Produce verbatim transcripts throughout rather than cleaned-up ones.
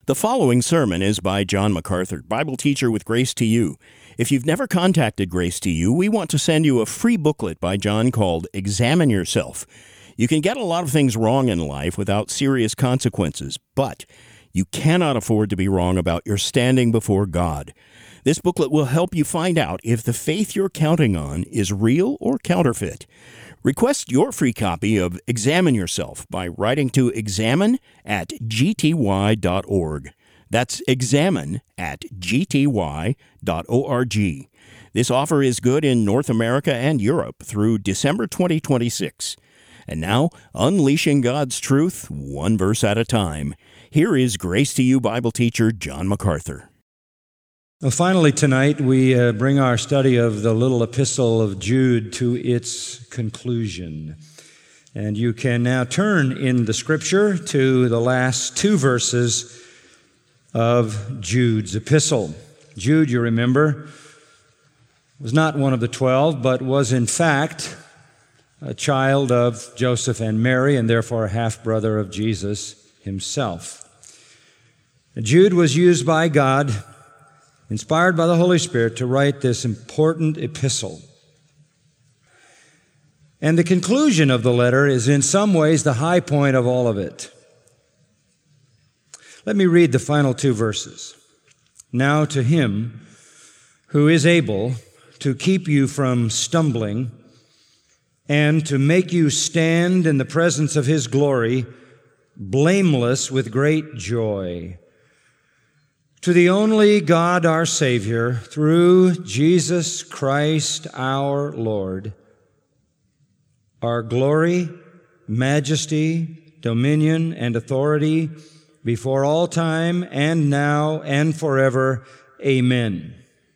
The following sermon is by John MacArthur, Bible teacher with Grace to You. If you've never contacted Grace to You, we want to send you a free booklet by John called Examine Yourself. You can get a lot of things wrong in life without serious consequences, but you cannot afford to be wrong about your standing before God. This booklet will help you find out if the faith you're counting on is real or counterfeit. Request your free copy of Examine Yourself by writing to examine at g t y dot org. That's examine at g t y dot org. This offer is good in North America and Europe through December twenty twenty-six. And now, unleashing God's truth, one verse at a time. Here is Grace to You Bible teacher John MacArthur. Well, finally, tonight we uh, bring our study of the little epistle of Jude to its conclusion. And you can now turn in the Scripture to the last two verses of Jude's epistle. Jude, you remember, was not one of the twelve, but was in fact a child of Joseph and Mary, and therefore a half-brother of Jesus himself. Jude was used by God, inspired by the Holy Spirit, to write this important epistle. And the conclusion of the letter is in some ways the high point of all of it. Let me read the final two verses. Now to him who is able to keep you from stumbling and to make you stand in the presence of his glory, blameless with great joy. To the only God our Savior, through Jesus Christ our Lord, our glory, majesty, dominion, and authority before all time and now and forever. Amen.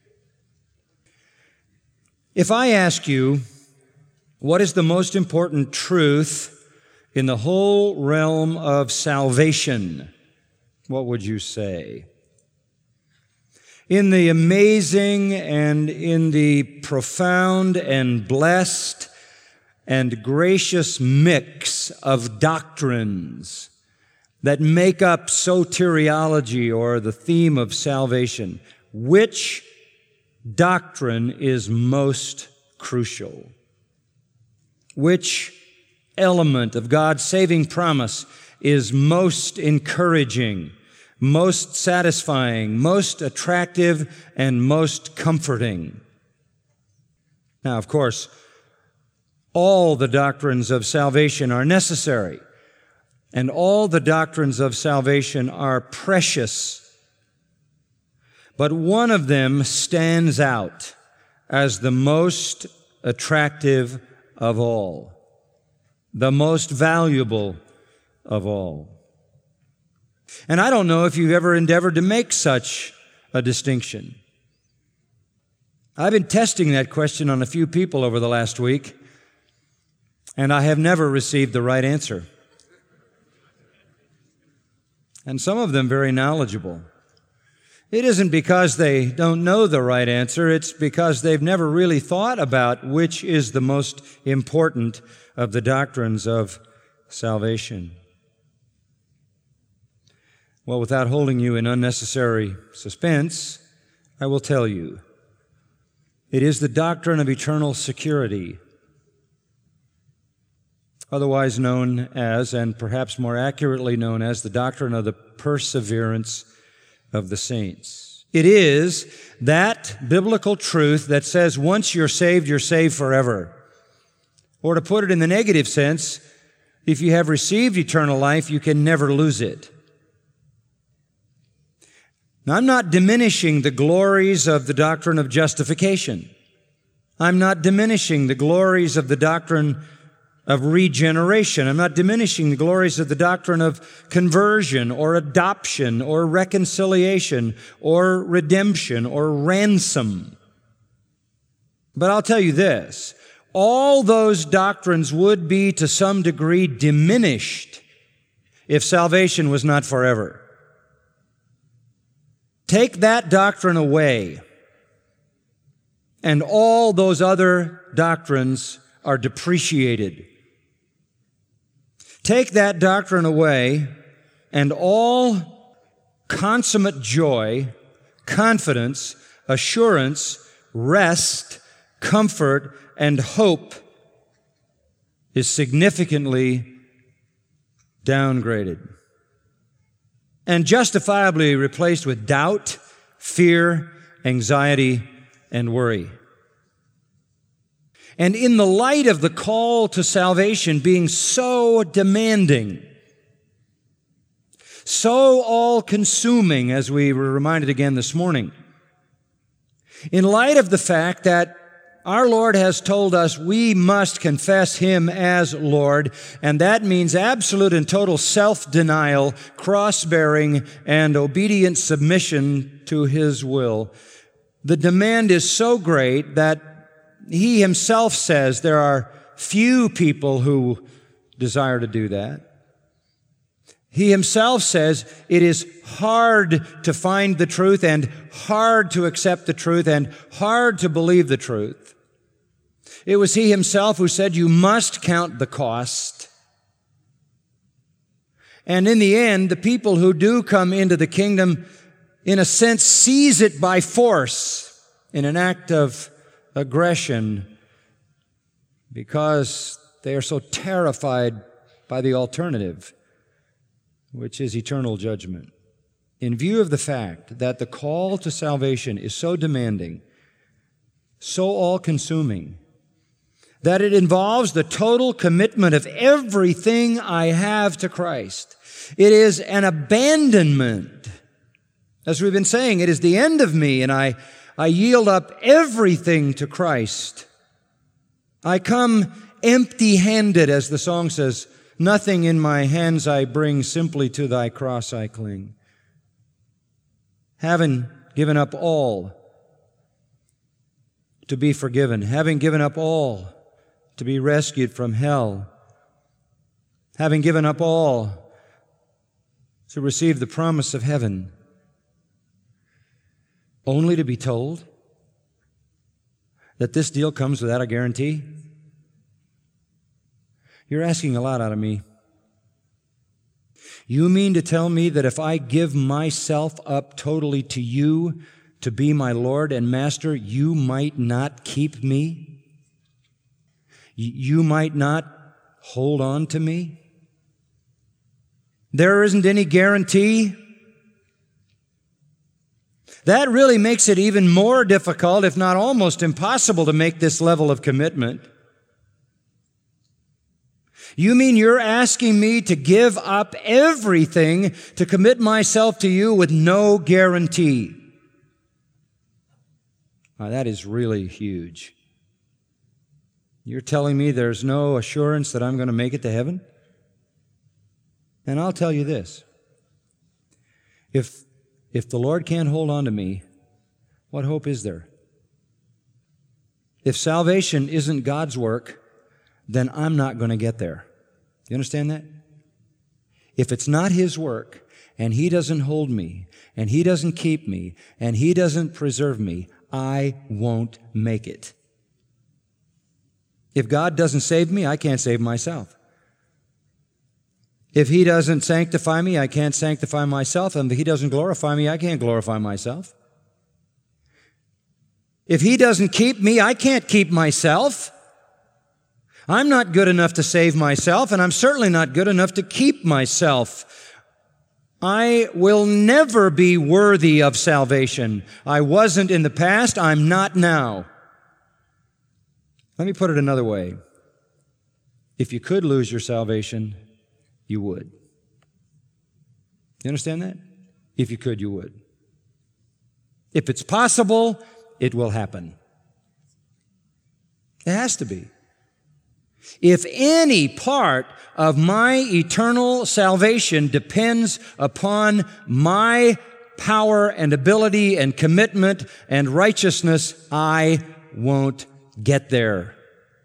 If I ask you, what is the most important truth in the whole realm of salvation, what would you say? In the amazing and in the profound and blessed and gracious mix of doctrines that make up soteriology, or the theme of salvation, which doctrine is most crucial? Which element of God's saving promise is most encouraging, most satisfying, most attractive, and most comforting? Now, of course, all the doctrines of salvation are necessary, and all the doctrines of salvation are precious. But one of them stands out as the most attractive of all, the most valuable of all. And I don't know if you've ever endeavored to make such a distinction. I've been testing that question on a few people over the last week, and I have never received the right answer. And some of them very knowledgeable. It isn't because they don't know the right answer, it's because they've never really thought about which is the most important of the doctrines of salvation. Well, without holding you in unnecessary suspense, I will tell you. It is the doctrine of eternal security, otherwise known as, and perhaps more accurately known as, the doctrine of the perseverance of the saints. It is that biblical truth that says once you're saved, you're saved forever. Or to put it in the negative sense, if you have received eternal life, you can never lose it. Now, I'm not diminishing the glories of the doctrine of justification. I'm not diminishing the glories of the doctrine of regeneration. I'm not diminishing the glories of the doctrine of conversion or adoption or reconciliation or redemption or ransom. But I'll tell you this, all those doctrines would be to some degree diminished if salvation was not forever. Take that doctrine away, and all those other doctrines are depreciated. Take that doctrine away, and all consummate joy, confidence, assurance, rest, comfort, and hope is significantly downgraded and justifiably replaced with doubt, fear, anxiety, and worry. And in the light of the call to salvation being so demanding, so all-consuming, as we were reminded again this morning, in light of the fact that our Lord has told us we must confess Him as Lord, and that means absolute and total self-denial, cross-bearing, and obedient submission to His will. The demand is so great that He Himself says there are few people who desire to do that. He Himself says it is hard to find the truth and hard to accept the truth and hard to believe the truth. It was He Himself who said you must count the cost. And in the end, the people who do come into the kingdom, in a sense, seize it by force in an act of aggression because they are so terrified by the alternative, which is eternal judgment. In view of the fact that the call to salvation is so demanding, so all-consuming, that it involves the total commitment of everything I have to Christ. It is an abandonment. As we've been saying, it is the end of me, and I, I yield up everything to Christ. I come empty-handed, as the song says, nothing in my hands I bring, simply to thy cross I cling. Having given up all to be forgiven, having given up all to be rescued from hell, having given up all to receive the promise of heaven, only to be told that this deal comes without a guarantee? You're asking a lot out of me. You mean to tell me that if I give myself up totally to you to be my Lord and Master, you might not keep me? You might not hold on to me? There isn't any guarantee? That really makes it even more difficult, if not almost impossible, to make this level of commitment. You mean you're asking me to give up everything to commit myself to you with no guarantee? Now, that is really huge. You're telling me there's no assurance that I'm going to make it to heaven? And I'll tell you this. If, if the Lord can't hold on to me, what hope is there? If salvation isn't God's work, then I'm not going to get there. You understand that? If it's not His work, and He doesn't hold me, and He doesn't keep me, and He doesn't preserve me, I won't make it. If God doesn't save me, I can't save myself. If He doesn't sanctify me, I can't sanctify myself. And if He doesn't glorify me, I can't glorify myself. If He doesn't keep me, I can't keep myself. I'm not good enough to save myself, and I'm certainly not good enough to keep myself. I will never be worthy of salvation. I wasn't in the past, I'm not now. Let me put it another way. If you could lose your salvation, you would. You understand that? If you could, you would. If it's possible, it will happen. It has to be. If any part of my eternal salvation depends upon my power and ability and commitment and righteousness, I won't get there.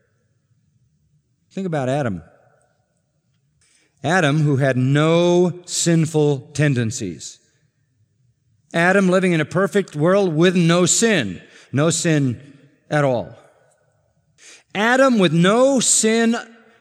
Think about Adam. Adam, who had no sinful tendencies. Adam living in a perfect world with no sin. No sin at all. Adam with no sin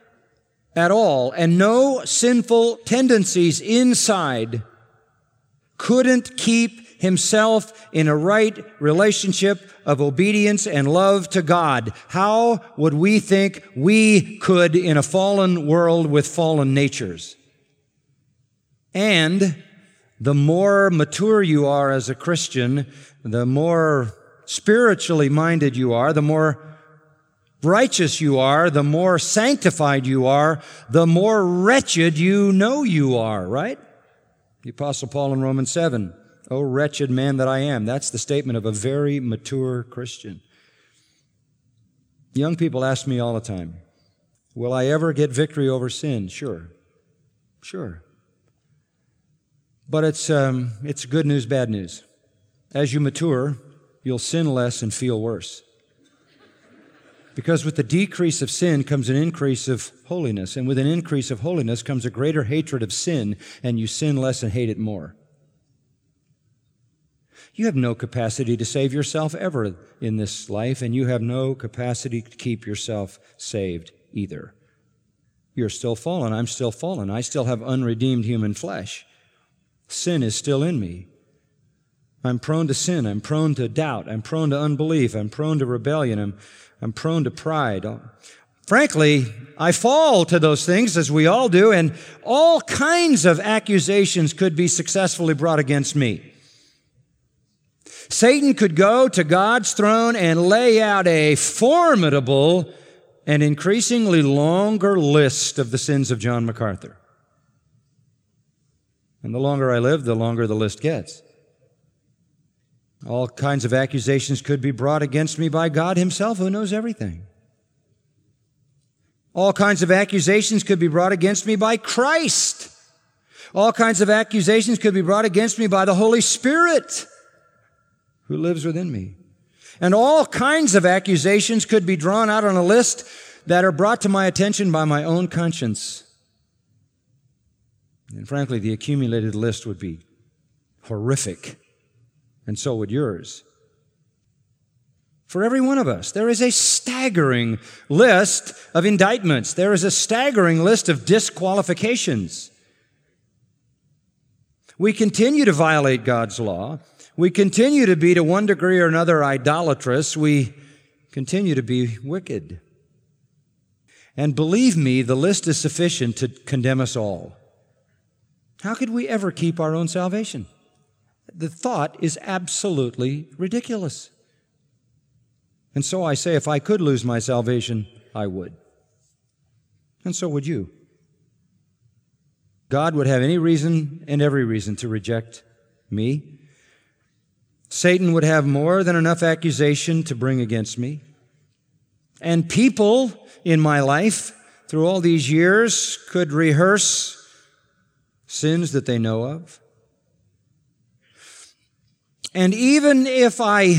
at all and no sinful tendencies inside couldn't keep himself in a right relationship of obedience and love to God, how would we think we could in a fallen world with fallen natures? And the more mature you are as a Christian, the more spiritually minded you are, the more righteous you are, the more sanctified you are, the more wretched you know you are, right? The Apostle Paul in Romans seven, "O wretched man that I am." That's the statement of a very mature Christian. Young people ask me all the time, will I ever get victory over sin? Sure. Sure. But it's, um, it's good news, bad news. As you mature, you'll sin less and feel worse. Because with the decrease of sin comes an increase of holiness, and with an increase of holiness comes a greater hatred of sin, and you sin less and hate it more. You have no capacity to save yourself ever in this life, and you have no capacity to keep yourself saved either. You're still fallen. I'm still fallen. I still have unredeemed human flesh. Sin is still in me. I'm prone to sin. I'm prone to doubt. I'm prone to unbelief. I'm prone to rebellion. I'm, I'm prone to pride. Frankly, I fall to those things, as we all do, and all kinds of accusations could be successfully brought against me. Satan could go to God's throne and lay out a formidable and increasingly longer list of the sins of John MacArthur. And the longer I live, the longer the list gets. All kinds of accusations could be brought against me by God Himself, who knows everything. All kinds of accusations could be brought against me by Christ. All kinds of accusations could be brought against me by the Holy Spirit, who lives within me. And all kinds of accusations could be drawn out on a list that are brought to my attention by my own conscience. And frankly, the accumulated list would be horrific, and so would yours. For every one of us, there is a staggering list of indictments. There is a staggering list of disqualifications. We continue to violate God's law. We continue to be, to one degree or another, idolatrous. We continue to be wicked. And believe me, the list is sufficient to condemn us all. How could we ever keep our own salvation? The thought is absolutely ridiculous. And so I say, if I could lose my salvation, I would. And so would you. God would have any reason and every reason to reject me. Satan would have more than enough accusation to bring against me. And people in my life, through all these years, could rehearse sins that they know of. And even if I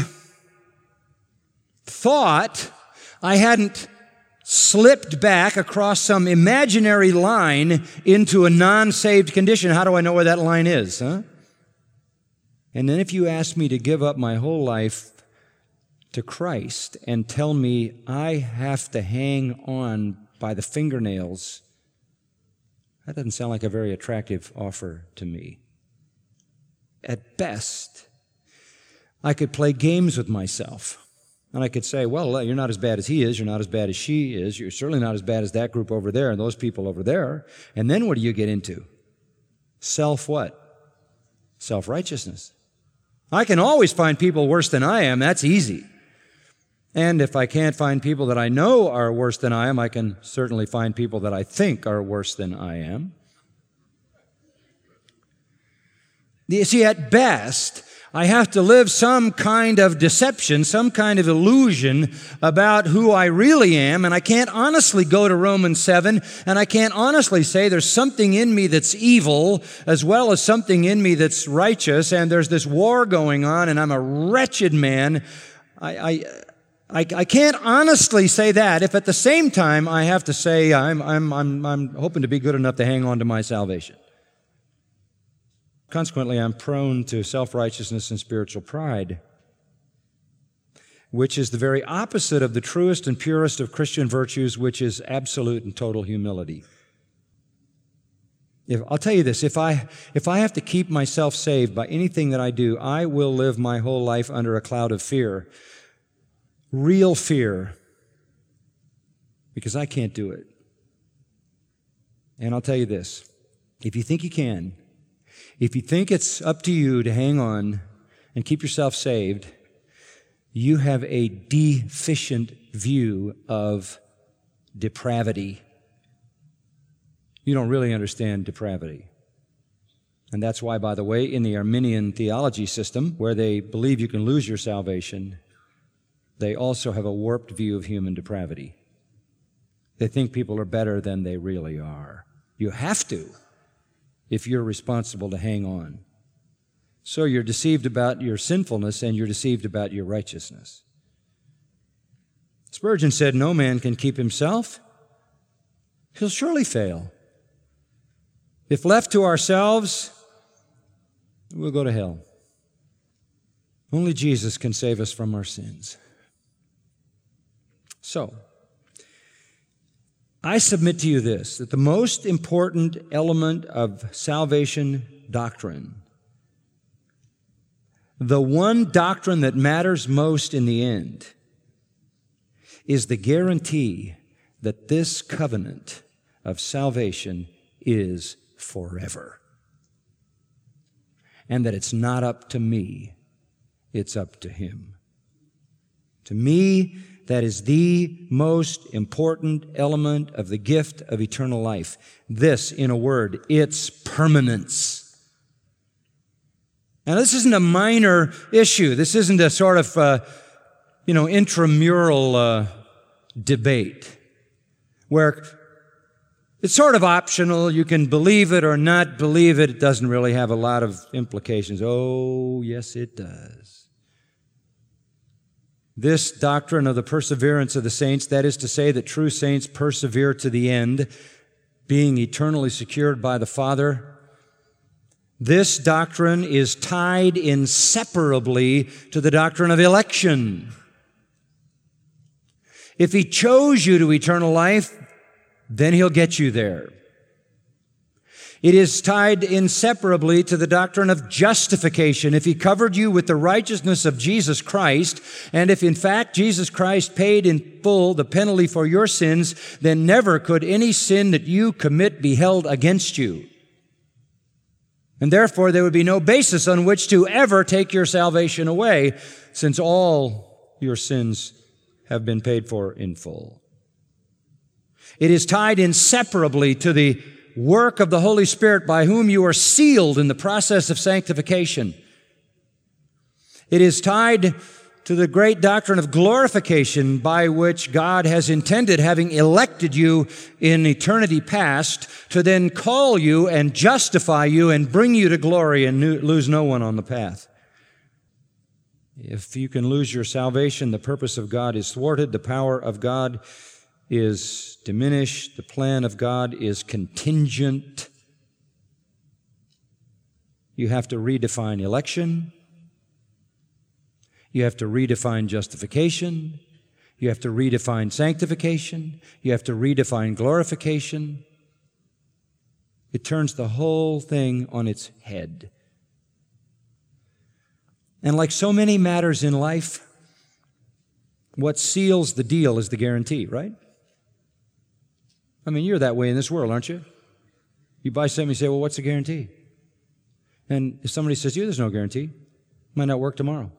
thought I hadn't slipped back across some imaginary line into a non-saved condition, how do I know where that line is, huh? And then if you ask me to give up my whole life to Christ and tell me I have to hang on by the fingernails, that doesn't sound like a very attractive offer to me. At best, I could play games with myself. And I could say, well, you're not as bad as he is. You're not as bad as she is. You're certainly not as bad as that group over there and those people over there. And then what do you get into? Self what? Self-righteousness. I can always find people worse than I am. That's easy. And if I can't find people that I know are worse than I am, I can certainly find people that I think are worse than I am. You see, at best, I have to live some kind of deception, some kind of illusion about who I really am, and I can't honestly go to Romans seven, and I can't honestly say there's something in me that's evil as well as something in me that's righteous, and there's this war going on, and I'm a wretched man. I, I, I, I can't honestly say that if at the same time I have to say I'm, I'm, I'm, I'm hoping to be good enough to hang on to my salvation. Consequently, I'm prone to self-righteousness and spiritual pride, which is the very opposite of the truest and purest of Christian virtues, which is absolute and total humility. If, I'll tell you this, if I, if I have to keep myself saved by anything that I do, I will live my whole life under a cloud of fear. Real fear. Because I can't do it. And I'll tell you this, if you think you can, if you think it's up to you to hang on and keep yourself saved, you have a deficient view of depravity. You don't really understand depravity. And that's why, by the way, in the Arminian theology system, where they believe you can lose your salvation, they also have a warped view of human depravity. They think people are better than they really are. You have to, if you're responsible to hang on. So you're deceived about your sinfulness and you're deceived about your righteousness. Spurgeon said, no man can keep himself. He'll surely fail. If left to ourselves, we'll go to hell. Only Jesus can save us from our sins. So, I submit to you this, that the most important element of salvation doctrine, the one doctrine that matters most in the end, is the guarantee that this covenant of salvation is forever. And that it's not up to me, it's up to Him. To me, that is the most important element of the gift of eternal life. This, in a word, its permanence. Now, this isn't a minor issue. This isn't a sort of, uh, you know, intramural uh, debate where it's sort of optional. You can believe it or not believe it. It doesn't really have a lot of implications. Oh, yes, it does. This doctrine of the perseverance of the saints, that is to say that true saints persevere to the end, being eternally secured by the Father, this doctrine is tied inseparably to the doctrine of election. If He chose you to eternal life, then He'll get you there. It is tied inseparably to the doctrine of justification. If He covered you with the righteousness of Jesus Christ, and if in fact Jesus Christ paid in full the penalty for your sins, then never could any sin that you commit be held against you. And therefore there would be no basis on which to ever take your salvation away, since all your sins have been paid for in full. It is tied inseparably to the work of the Holy Spirit by whom you are sealed in the process of sanctification. It is tied to the great doctrine of glorification by which God has intended, having elected you in eternity past, to then call you and justify you and bring you to glory and lose no one on the path. If you can lose your salvation, the purpose of God is thwarted, the power of God is diminished, the plan of God is contingent. You have to redefine election. You have to redefine justification. You have to redefine sanctification. You have to redefine glorification. It turns the whole thing on its head. And like so many matters in life, what seals the deal is the guarantee, right? I mean, you're that way in this world, aren't you? You buy something, you say, well, what's the guarantee? And if somebody says to you, there's no guarantee, it might not work tomorrow.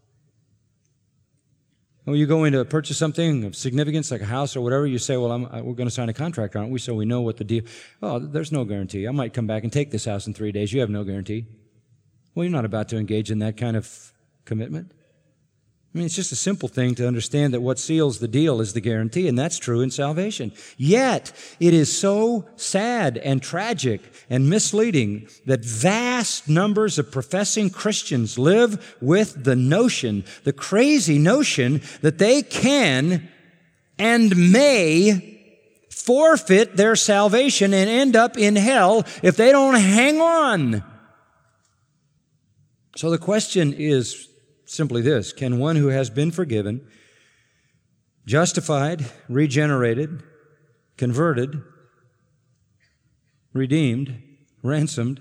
When you go in to purchase something of significance, like a house or whatever, you say, well, I'm, we're going to sign a contract, aren't we? So we know what the deal. Oh, there's no guarantee. I might come back and take this house in three days. You have no guarantee. Well, you're not about to engage in that kind of commitment. I mean, it's just a simple thing to understand that what seals the deal is the guarantee, and that's true in salvation. Yet, it is so sad and tragic and misleading that vast numbers of professing Christians live with the notion, the crazy notion, that they can and may forfeit their salvation and end up in hell if they don't hang on. So the question is simply this: can one who has been forgiven, justified, regenerated, converted, redeemed, ransomed,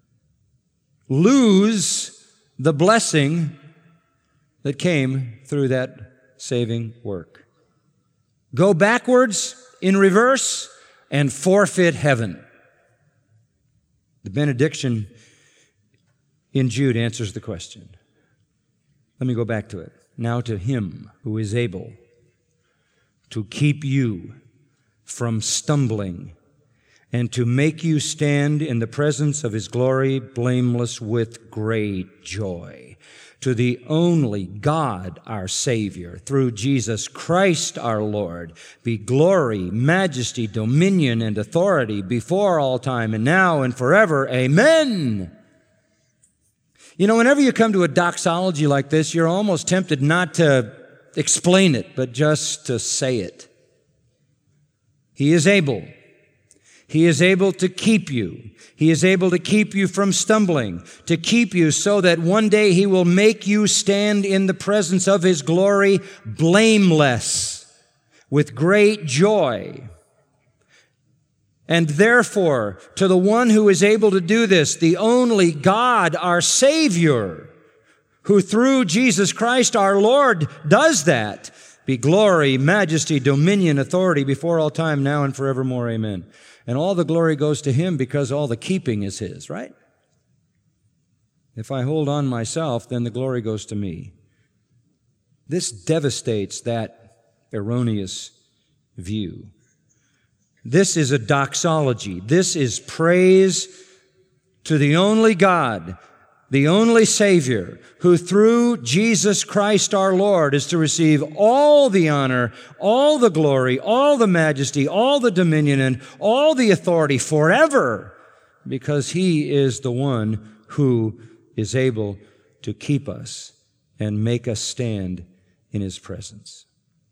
lose the blessing that came through that saving work. Go backwards in reverse and forfeit heaven. The benediction in Jude answers the question. Let me go back to it. Now to Him who is able to keep you from stumbling and to make you stand in the presence of His glory blameless with great joy. To the only God, our Savior, through Jesus Christ our Lord, be glory, majesty, dominion, and authority before all time and now and forever. Amen. You know, whenever you come to a doxology like this, you're almost tempted not to explain it, but just to say it. He is able. He is able to keep you. He is able to keep you from stumbling, to keep you so that one day He will make you stand in the presence of His glory blameless with great joy. And therefore, to the one who is able to do this, the only God, our Savior, who through Jesus Christ our Lord does that, be glory, majesty, dominion, authority before all time, now and forevermore. Amen. And all the glory goes to Him because all the keeping is His, right? If I hold on myself, then the glory goes to me. This devastates that erroneous view. This is a doxology. This is praise to the only God, the only Savior, who through Jesus Christ our Lord is to receive all the honor, all the glory, all the majesty, all the dominion, and all the authority forever, because He is the one who is able to keep us and make us stand in His presence.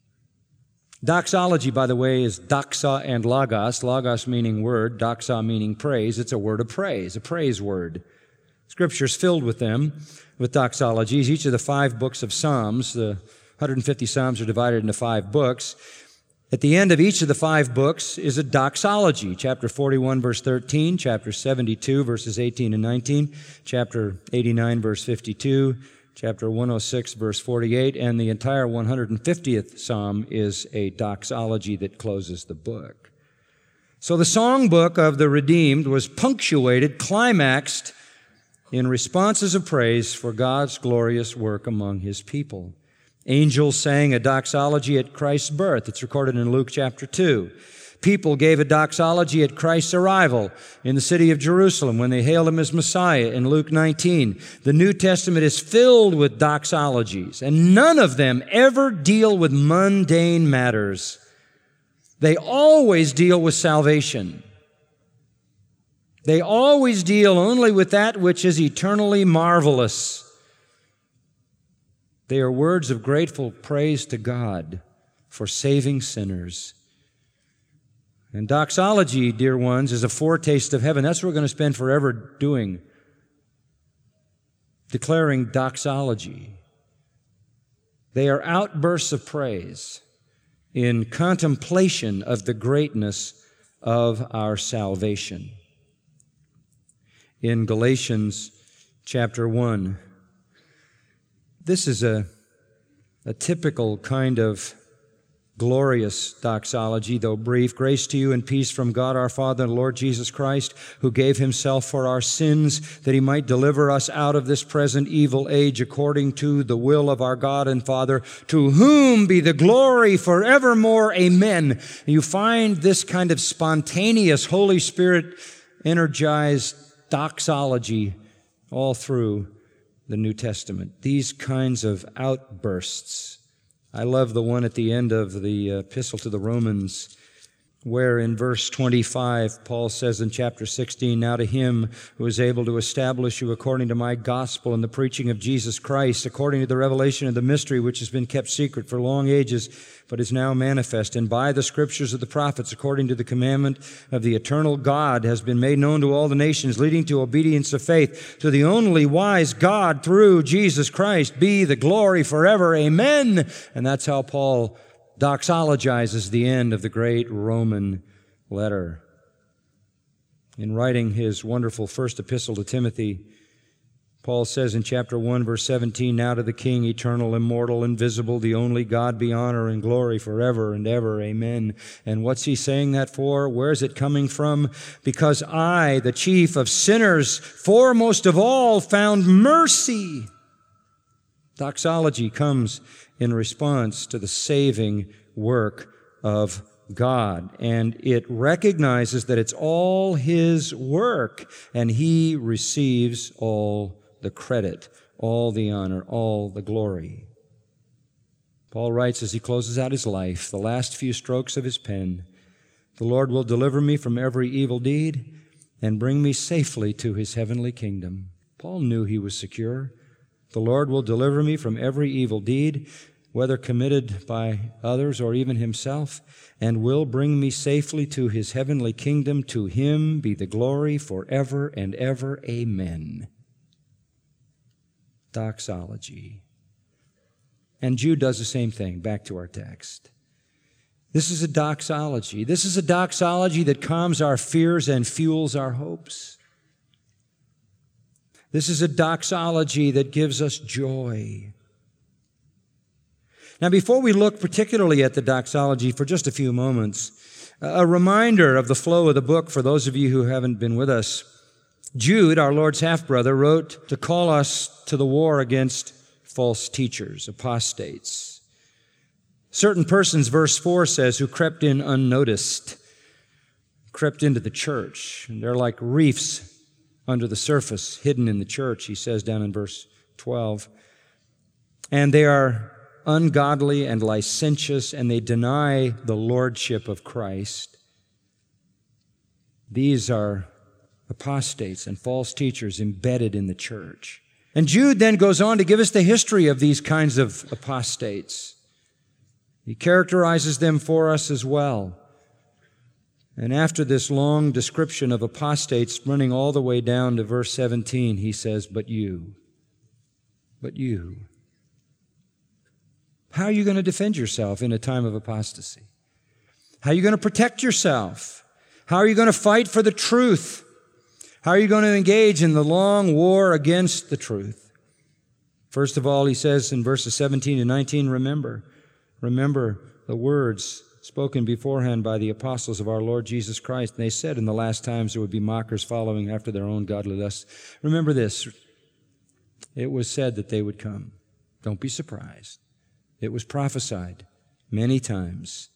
Doxology, by the way, is doxa and logos. Logos meaning word, doxa meaning praise. It's a word of praise, a praise word. Scripture's filled with them, with doxologies. Each of the five books of Psalms, the one hundred fifty Psalms are divided into five books. At the end of each of the five books is a doxology. Chapter forty-one, verse thirteen, chapter seventy-two, verses eighteen and nineteen, chapter eighty-nine, verse fifty-two, chapter one oh six, verse forty-eight, and the entire one hundred fiftieth Psalm is a doxology that closes the book. So the songbook of the redeemed was punctuated, climaxed, in responses of praise for God's glorious work among His people. Angels sang a doxology at Christ's birth. It's recorded in Luke chapter two. People gave a doxology at Christ's arrival in the city of Jerusalem when they hailed Him as Messiah in Luke nineteen. The New Testament is filled with doxologies, and none of them ever deal with mundane matters. They always deal with salvation. They always deal only with that which is eternally marvelous. They are words of grateful praise to God for saving sinners. And doxology, dear ones, is a foretaste of heaven. That's what we're going to spend forever doing, declaring doxology. They are outbursts of praise in contemplation of the greatness of our salvation. In Galatians chapter one, this is a, a typical kind of glorious doxology, though brief. Grace to you and peace from God our Father and Lord Jesus Christ, who gave Himself for our sins, that He might deliver us out of this present evil age according to the will of our God and Father, to whom be the glory forevermore. Amen. You find this kind of spontaneous, Holy Spirit energized doxology all through the New Testament. These kinds of outbursts. I love the one at the end of the epistle to the Romans, where in verse twenty-five, Paul says in chapter sixteen, now to Him who is able to establish you according to my gospel and the preaching of Jesus Christ, according to the revelation of the mystery which has been kept secret for long ages, but is now manifest, and by the scriptures of the prophets, according to the commandment of the eternal God, has been made known to all the nations, leading to obedience of faith. To the only wise God, through Jesus Christ, be the glory forever. Amen. And that's how Paul doxologizes the end of the great Roman letter. In writing his wonderful first epistle to Timothy, Paul says in chapter one, verse seventeen, "Now to the King, eternal, immortal, invisible, the only God, be honor and glory forever and ever. Amen." And what's he saying that for? Where is it coming from? "Because I, the chief of sinners, foremost of all, found mercy." Doxology comes in response to the saving work of God, and it recognizes that it's all His work, and He receives all the credit, all the honor, all the glory. Paul writes as he closes out his life, the last few strokes of his pen, "The Lord will deliver me from every evil deed and bring me safely to His heavenly kingdom." Paul knew he was secure. "The Lord will deliver me from every evil deed, whether committed by others or even himself, and will bring me safely to His heavenly kingdom. To Him be the glory forever and ever. Amen." Doxology. And Jude does the same thing. Back to our text. This is a doxology. This is a doxology that calms our fears and fuels our hopes. This is a doxology that gives us joy. Now, before we look particularly at the doxology for just a few moments, a reminder of the flow of the book for those of you who haven't been with us. Jude, our Lord's half-brother, wrote to call us to the war against false teachers, apostates. Certain persons, verse four says, who crept in unnoticed, crept into the church. And they're like reefs under the surface, hidden in the church, he says down in verse twelve. And they are ungodly and licentious, and they deny the lordship of Christ. These are apostates and false teachers embedded in the church. And Jude then goes on to give us the history of these kinds of apostates. He characterizes them for us as well. And after this long description of apostates running all the way down to verse seventeen, he says, "But you, but you." How are you going to defend yourself in a time of apostasy? How are you going to protect yourself? How are you going to fight for the truth? How are you going to engage in the long war against the truth? First of all, he says in verses seventeen and nineteen, remember, remember the words spoken beforehand by the apostles of our Lord Jesus Christ. And they said in the last times there would be mockers following after their own godly lusts. Remember this. It was said that they would come. Don't be surprised. It was prophesied many times.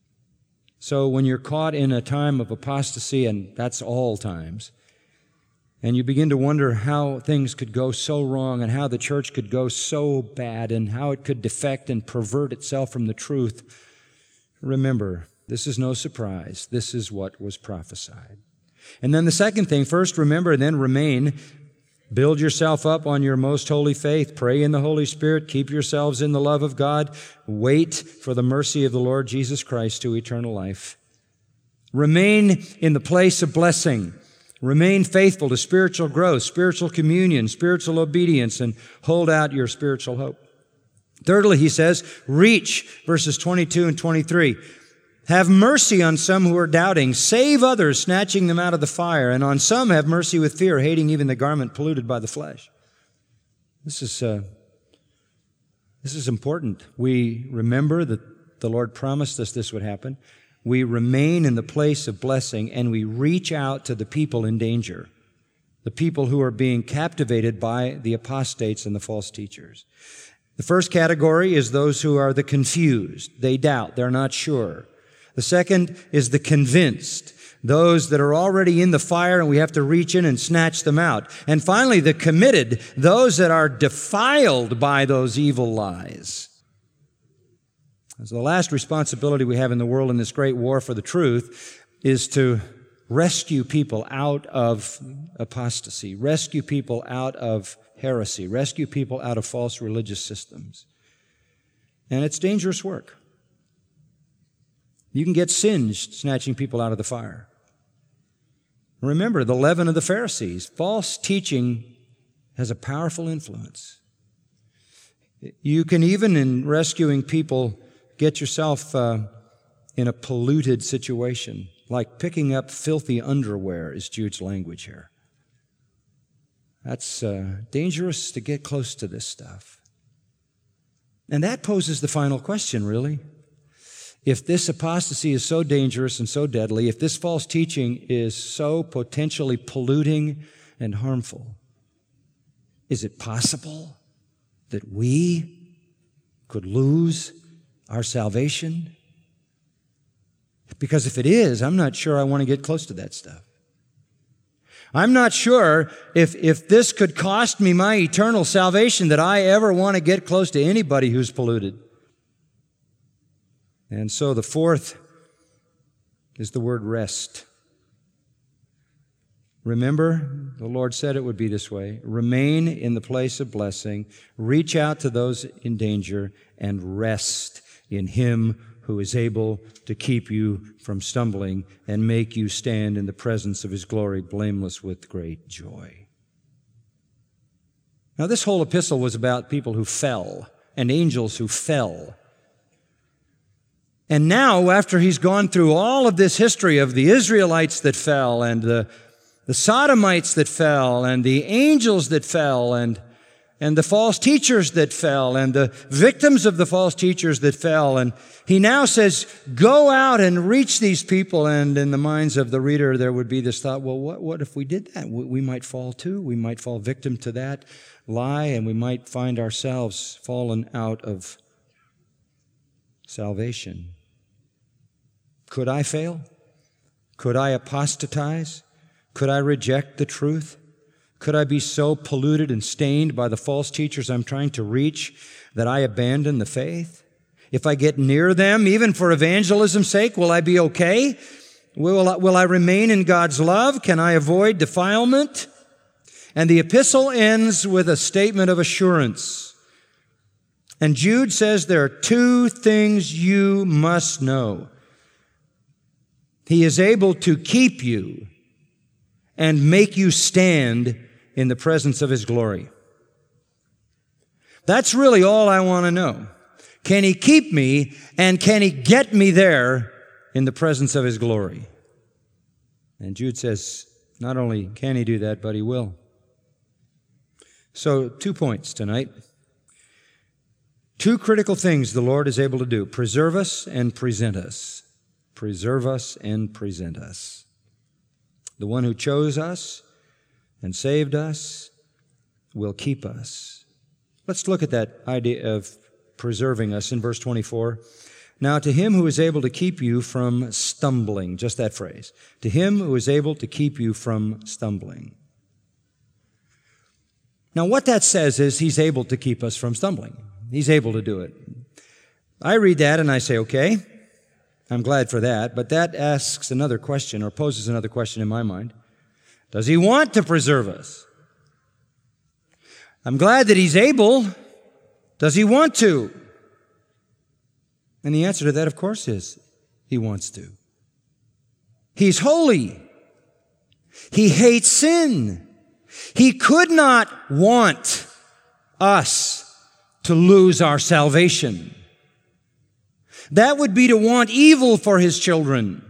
So when you're caught in a time of apostasy, and that's all times, and you begin to wonder how things could go so wrong and how the church could go so bad and how it could defect and pervert itself from the truth, remember, this is no surprise. This is what was prophesied. And then the second thing, first remember and then remain. Build yourself up on your most holy faith. Pray in the Holy Spirit. Keep yourselves in the love of God. Wait for the mercy of the Lord Jesus Christ to eternal life. Remain in the place of blessing. Remain faithful to spiritual growth, spiritual communion, spiritual obedience, and hold out your spiritual hope. Thirdly, he says, reach, verses twenty-two and twenty-three. Have mercy on some who are doubting. Save others, snatching them out of the fire. And on some have mercy with fear, hating even the garment polluted by the flesh. This is, uh, this is important. We remember that the Lord promised us this would happen. We remain in the place of blessing, and we reach out to the people in danger, the people who are being captivated by the apostates and the false teachers. The first category is those who are the confused. They doubt. They're not sure. The second is the convinced, those that are already in the fire and we have to reach in and snatch them out. And finally, the committed, those that are defiled by those evil lies. So the last responsibility we have in the world in this great war for the truth is to rescue people out of apostasy, rescue people out of heresy, rescue people out of false religious systems. And it's dangerous work. You can get singed snatching people out of the fire. Remember the leaven of the Pharisees. False teaching has a powerful influence. You can even, in rescuing people, get yourself uh, in a polluted situation, like picking up filthy underwear, is Jude's language here. That's uh, dangerous to get close to this stuff. And that poses the final question, really. If this apostasy is so dangerous and so deadly, if this false teaching is so potentially polluting and harmful, is it possible that we could lose our salvation? Because if it is, I'm not sure I want to get close to that stuff. I'm not sure if, if this could cost me my eternal salvation that I ever want to get close to anybody who's polluted. And so the fourth is the word rest. Remember, the Lord said it would be this way. Remain in the place of blessing, reach out to those in danger, and rest in Him who is able to keep you from stumbling and make you stand in the presence of His glory blameless with great joy. Now, this whole epistle was about people who fell and angels who fell. And now, after he's gone through all of this history of the Israelites that fell and the, the Sodomites that fell and the angels that fell and, and the false teachers that fell and the victims of the false teachers that fell, and he now says, go out and reach these people. And in the minds of the reader, there would be this thought, well, what, what if we did that? We might fall too. We might fall victim to that lie, and we might find ourselves fallen out of salvation. Could I fail? Could I apostatize? Could I reject the truth? Could I be so polluted and stained by the false teachers I'm trying to reach that I abandon the faith? If I get near them, even for evangelism's sake, will I be okay? Will I, will I remain in God's love? Can I avoid defilement? And the epistle ends with a statement of assurance. And Jude says there are two things you must know. He is able to keep you and make you stand in the presence of His glory. That's really all I want to know. Can He keep me, and can He get me there in the presence of His glory? And Jude says, not only can He do that, but He will. So, two points tonight. Two critical things the Lord is able to do: preserve us and present us. Preserve us and present us. The one who chose us and saved us will keep us. Let's look at that idea of preserving us in verse twenty-four. Now, to Him who is able to keep you from stumbling, just that phrase. To Him who is able to keep you from stumbling. Now, what that says is He's able to keep us from stumbling. He's able to do it. I read that and I say, okay, I'm glad for that, but that asks another question, or poses another question in my mind. Does He want to preserve us? I'm glad that He's able. Does He want to? And the answer to that, of course, is He wants to. He's holy. He hates sin. He could not want us to lose our salvation. That would be to want evil for His children.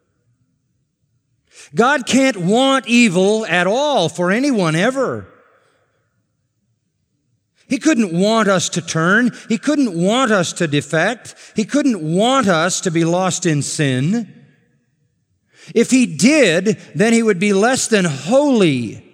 God can't want evil at all for anyone ever. He couldn't want us to turn. He couldn't want us to defect. He couldn't want us to be lost in sin. If He did, then He would be less than holy.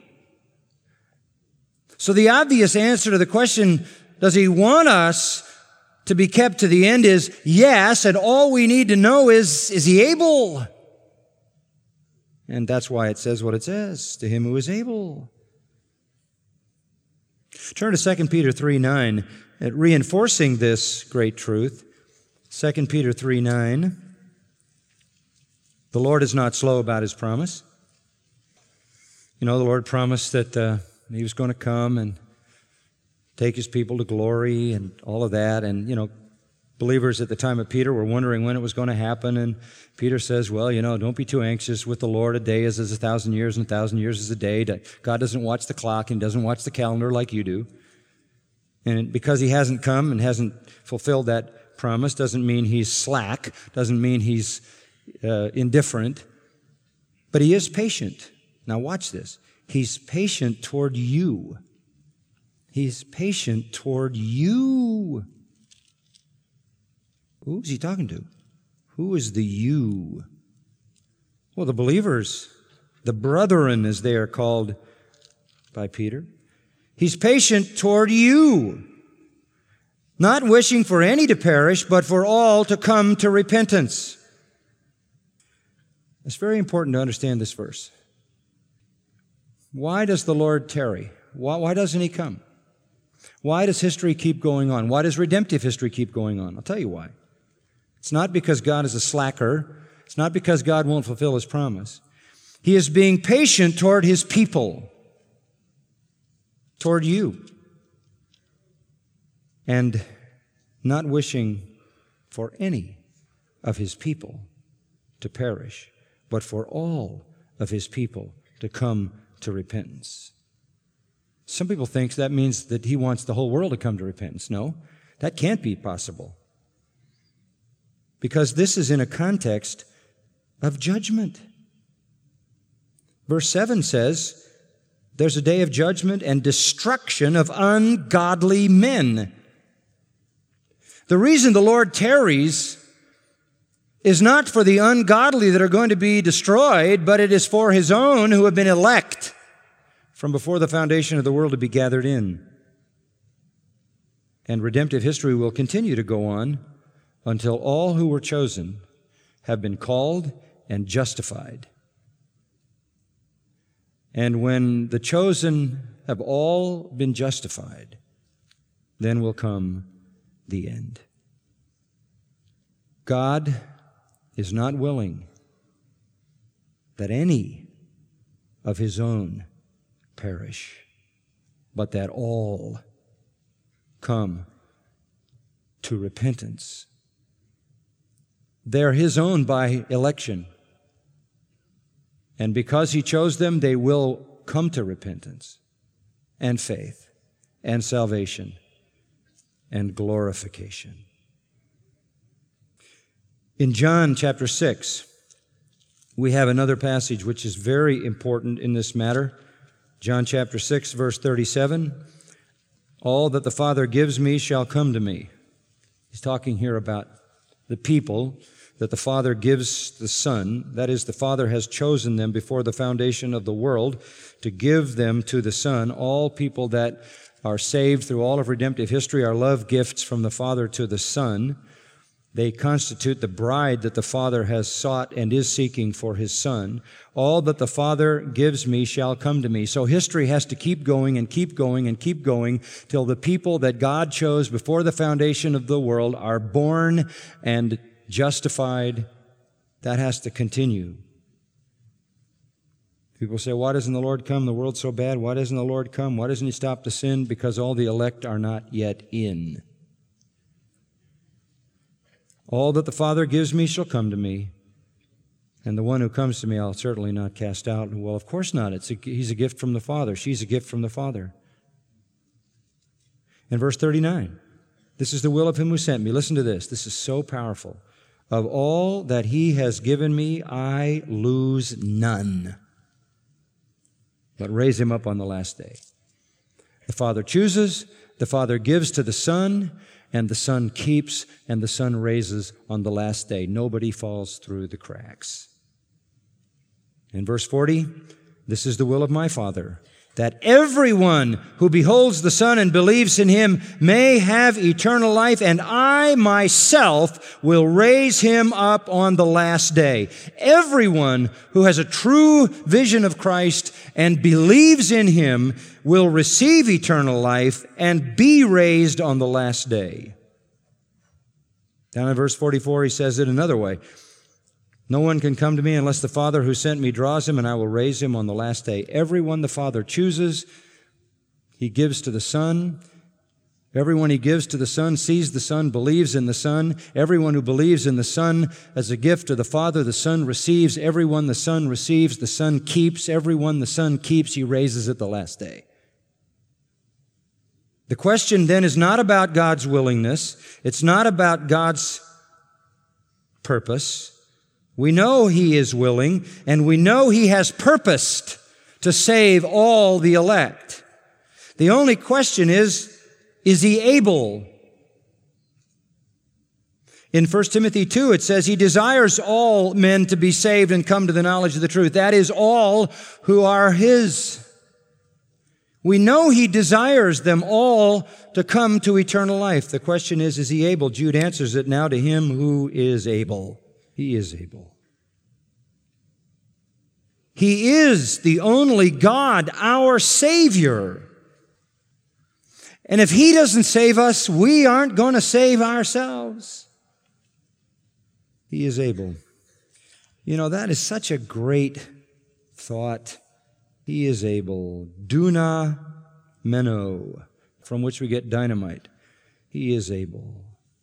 So the obvious answer to the question, does He want us to be kept to the end, is yes, and all we need to know is, is He able? And that's why it says what it says, to Him who is able. Turn to Second Peter three nine, at reinforcing this great truth. Second Peter three nine. The Lord is not slow about His promise. You know, the Lord promised that uh, He was going to come and take His people to glory and all of that. And, you know, believers at the time of Peter were wondering when it was going to happen. And Peter says, well, you know, don't be too anxious with the Lord. A day is as a thousand years, and a thousand years is a day. God doesn't watch the clock and doesn't watch the calendar like you do. And because He hasn't come and hasn't fulfilled that promise doesn't mean He's slack, doesn't mean He's uh, indifferent. But he is patient. Now watch this. He's patient toward you. He's patient toward you. Who's he talking to? Who is the you? Well, the believers, the brethren, as they are called by Peter. He's patient toward you, not wishing for any to perish, but for all to come to repentance. It's very important to understand this verse. Why does the Lord tarry? Why, why doesn't he come? Why does history keep going on? Why does redemptive history keep going on? I'll tell you why. It's not because God is a slacker. It's not because God won't fulfill his promise. He is being patient toward his people, toward you, and not wishing for any of his people to perish, but for all of his people to come to repentance. Some people think that means that he wants the whole world to come to repentance. No, that can't be possible, because this is in a context of judgment. Verse seven says, there's a day of judgment and destruction of ungodly men. The reason the Lord tarries is not for the ungodly that are going to be destroyed, but it is for his own who have been elect from before the foundation of the world to be gathered in. And redemptive history will continue to go on until all who were chosen have been called and justified. And when the chosen have all been justified, then will come the end. God is not willing that any of his own perish, but that all come to repentance. They're his own by election. And because he chose them, they will come to repentance and faith and salvation and glorification. In John chapter six, we have another passage which is very important in this matter. John chapter six, verse thirty-seven, all that the Father gives me shall come to me. He's talking here about the people that the Father gives the Son. That is, the Father has chosen them before the foundation of the world to give them to the Son. All people that are saved through all of redemptive history are love gifts from the Father to the Son. They constitute the bride that the Father has sought and is seeking for his Son. All that the Father gives me shall come to me. So history has to keep going and keep going and keep going till the people that God chose before the foundation of the world are born and justified. That has to continue. People say, why doesn't the Lord come? The world's so bad. Why doesn't the Lord come? Why doesn't he stop the sin? Because all the elect are not yet in. All that the Father gives me shall come to me, and the one who comes to me I'll certainly not cast out. Well, of course not. It's a, he's a gift from the Father. She's a gift from the Father. In verse thirty-nine, this is the will of him who sent me. Listen to this. This is so powerful. Of all that he has given me, I lose none, but raise him up on the last day. The Father chooses, the Father gives to the Son, and the Son keeps, and the Son raises on the last day. Nobody falls through the cracks. In verse forty, this is the will of my Father, that everyone who beholds the Son and believes in him may have eternal life, and I myself will raise him up on the last day. Everyone who has a true vision of Christ and believes in him will receive eternal life and be raised on the last day. Down in verse forty-four, he says it another way. No one can come to me unless the Father who sent me draws him, and I will raise him on the last day. Everyone the Father chooses, he gives to the Son. Everyone he gives to the Son sees the Son, believes in the Son. Everyone who believes in the Son as a gift to the Father, the Son receives. Everyone the Son receives, the Son keeps. Everyone the Son keeps, he raises at the last day. The question then is not about God's willingness. It's not about God's purpose. We know He is willing, and we know He has purposed to save all the elect. The only question is, is He able? In First Timothy two, it says, He desires all men to be saved and come to the knowledge of the truth. That is, all who are His. We know He desires them all to come to eternal life. The question is, is He able? Jude answers it now, to Him who is able. He is able. He is the only God, our Savior. And if He doesn't save us, we aren't going to save ourselves. He is able. You know, that is such a great thought. He is able. Duna meno, from which we get dynamite. He is able.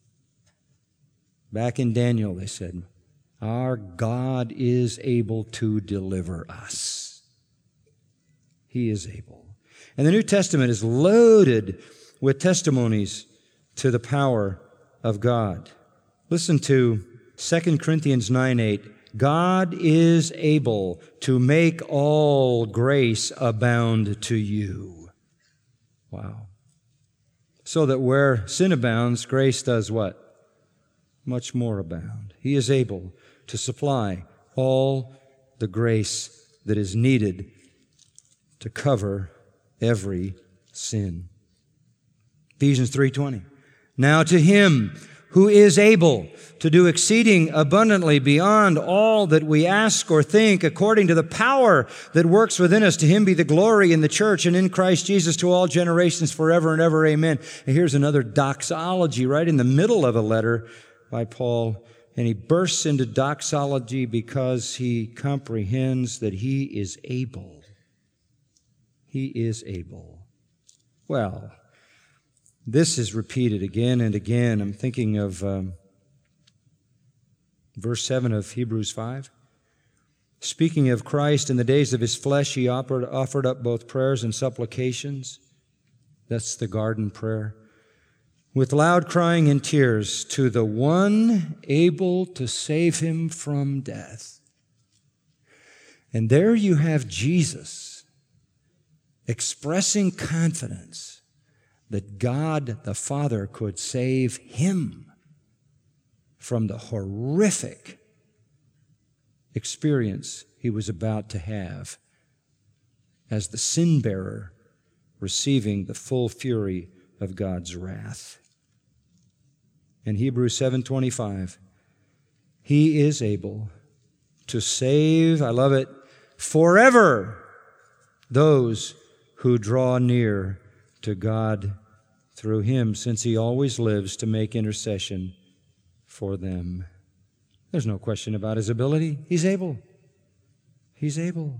Back in Daniel, they said, our God is able to deliver us. He is able. And the New Testament is loaded with testimonies to the power of God. Listen to Second Corinthians nine eight. God is able to make all grace abound to you. Wow. So that where sin abounds, grace does what? Much more abound. He is able to supply all the grace that is needed to cover every sin. Ephesians three twenty. Now to Him who is able to do exceeding abundantly beyond all that we ask or think, according to the power that works within us, to Him be the glory in the church and in Christ Jesus to all generations forever and ever. Amen. And here's another doxology right in the middle of a letter by Paul. And he bursts into doxology because he comprehends that he is able. He is able. Well, this is repeated again and again. I'm thinking of um, verse seven of Hebrews five. Speaking of Christ, in the days of His flesh, He offered, offered up both prayers and supplications. That's the garden prayer. With loud crying and tears to the one able to save him from death. And there you have Jesus expressing confidence that God the Father could save Him from the horrific experience He was about to have as the sin bearer receiving the full fury of God's wrath. In Hebrews seven twenty-five, He is able to save, I love it, forever those who draw near to God through Him, since He always lives to make intercession for them. There's no question about His ability. He's able. He's able.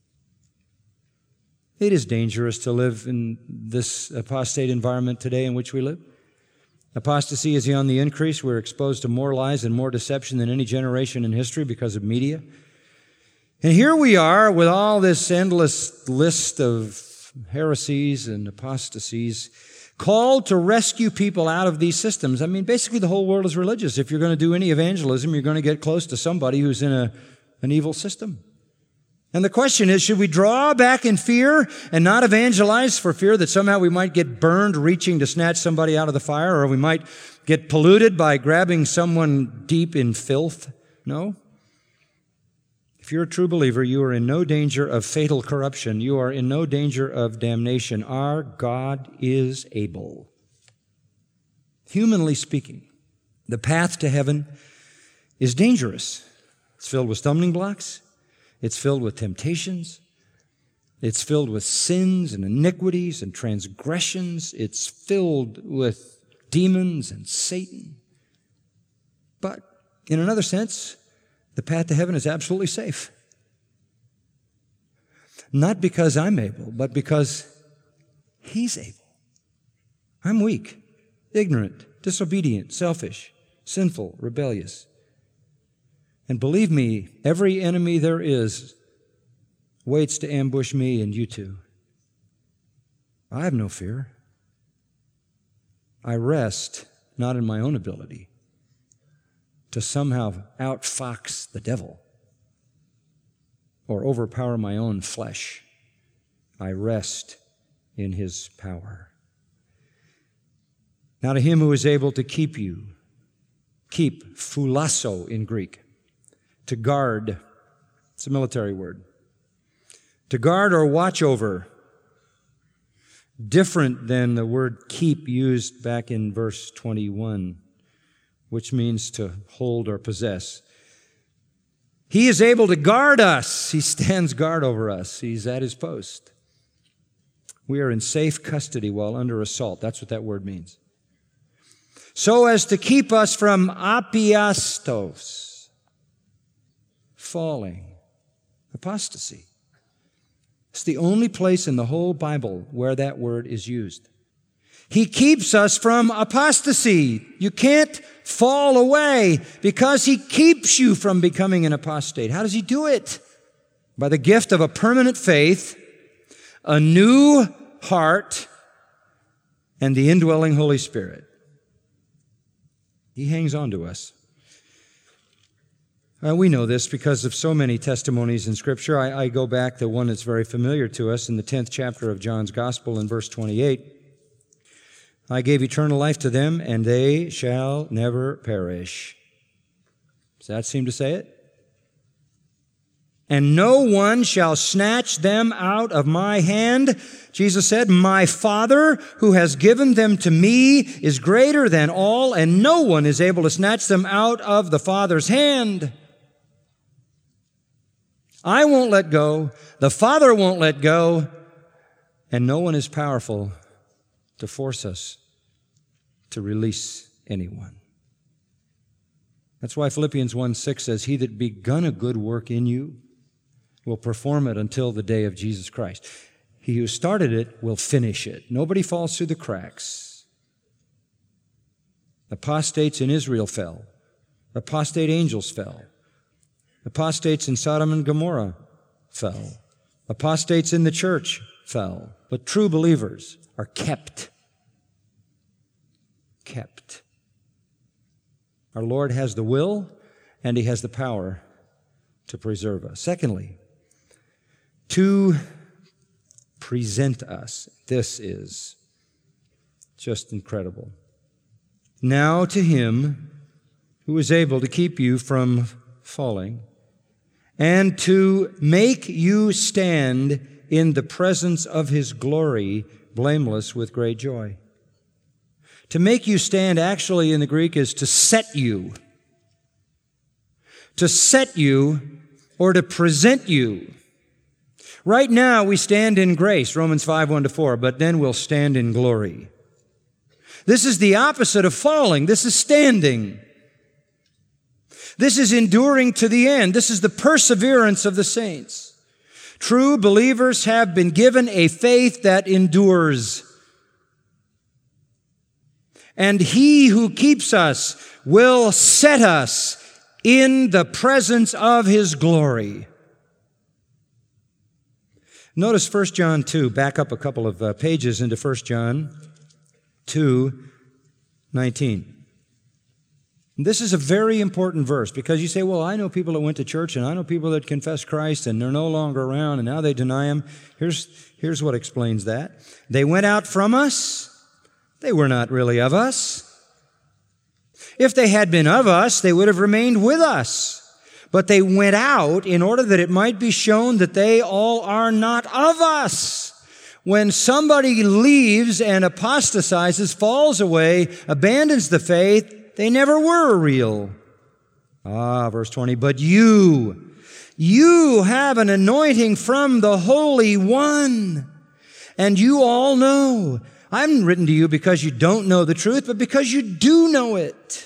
It is dangerous to live in this apostate environment today in which we live. Apostasy is on the increase. We're exposed to more lies and more deception than any generation in history because of media. And here we are with all this endless list of heresies and apostasies, called to rescue people out of these systems. I mean, basically the whole world is religious. If you're going to do any evangelism, you're going to get close to somebody who's in a, an evil system. And the question is, should we draw back in fear and not evangelize for fear that somehow we might get burned reaching to snatch somebody out of the fire, or we might get polluted by grabbing someone deep in filth? No. If you're a true believer, you are in no danger of fatal corruption. You are in no danger of damnation. Our God is able. Humanly speaking, the path to heaven is dangerous. It's filled with stumbling blocks. It's filled with temptations. It's filled with sins and iniquities and transgressions. It's filled with demons and Satan. But in another sense, the path to heaven is absolutely safe. Not because I'm able, but because He's able. I'm weak, ignorant, disobedient, selfish, sinful, rebellious. And believe me, every enemy there is waits to ambush me and you too. I have no fear. I rest not in my own ability, to somehow outfox the devil or overpower my own flesh. I rest in His power. Now to Him who is able to keep you, keep, phulasso in Greek, to guard, it's a military word, to guard or watch over, different than the word keep used back in verse twenty-one, which means to hold or possess. He is able to guard us. He stands guard over us. He's at His post. We are in safe custody while under assault. That's what that word means. So as to keep us from apiastos, falling, apostasy. It's the only place in the whole Bible where that word is used. He keeps us from apostasy. You can't fall away because He keeps you from becoming an apostate. How does He do it? By the gift of a permanent faith, a new heart, and the indwelling Holy Spirit. He hangs on to us. Uh, we know this because of so many testimonies in Scripture. I, I go back to one that's very familiar to us in the tenth chapter of John's Gospel in verse twenty-eight. I gave eternal life to them, and they shall never perish. Does that seem to say it? And no one shall snatch them out of my hand. Jesus said, my Father who has given them to me is greater than all, and no one is able to snatch them out of the Father's hand. I won't let go, the Father won't let go, and no one is powerful to force us to release anyone. That's why Philippians one six says, he that begun a good work in you will perform it until the day of Jesus Christ. He who started it will finish it. Nobody falls through the cracks. Apostates in Israel fell. Apostate angels fell. Apostates in Sodom and Gomorrah fell. Apostates in the church fell. But true believers are kept. Kept. Our Lord has the will and He has the power to preserve us. Secondly, to present us. This is just incredible. Now to Him who is able to keep you from falling and to make you stand in the presence of His glory, blameless with great joy. To make you stand actually in the Greek is to set you. To set you or to present you. Right now we stand in grace, Romans five, one to four, but then we'll stand in glory. This is the opposite of falling. This is standing. This is enduring to the end. This is the perseverance of the saints. True believers have been given a faith that endures. And He who keeps us will set us in the presence of His glory. Notice First John two, back up a couple of uh, pages into First John two nineteen. This is a very important verse because you say, well, I know people that went to church and I know people that confess Christ and they're no longer around and now they deny Him. Here's, here's what explains that. They went out from us. They were not really of us. If they had been of us, they would have remained with us. But they went out in order that it might be shown that they all are not of us. When somebody leaves and apostatizes, falls away, abandons the faith, they never were real. Ah, verse twenty, but you, you have an anointing from the Holy One. And you all know. I haven't written to you because you don't know the truth, but because you do know it.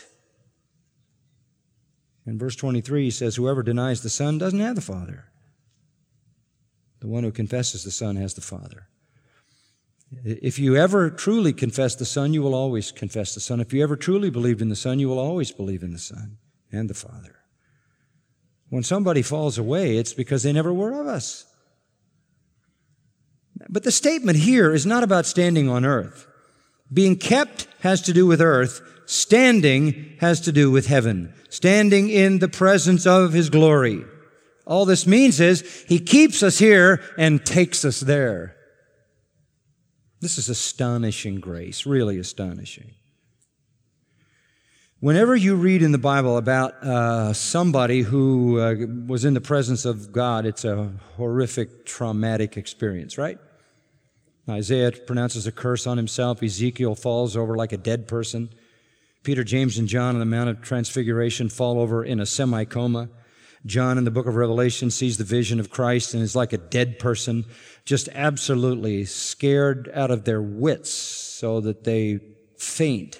In verse twenty-three, he says, whoever denies the Son doesn't have the Father. The one who confesses the Son has the Father. If you ever truly confess the Son, you will always confess the Son. If you ever truly believed in the Son, you will always believe in the Son and the Father. When somebody falls away, it's because they never were of us. But the statement here is not about standing on earth. Being kept has to do with earth. Standing has to do with heaven. Standing in the presence of His glory. All this means is He keeps us here and takes us there. This is astonishing grace, really astonishing. Whenever you read in the Bible about uh, somebody who uh, was in the presence of God, it's a horrific, traumatic experience, right? Isaiah pronounces a curse on himself. Ezekiel falls over like a dead person. Peter, James, and John on the Mount of Transfiguration fall over in a semi-coma. John in the book of Revelation sees the vision of Christ and is like a dead person, just absolutely scared out of their wits so that they faint.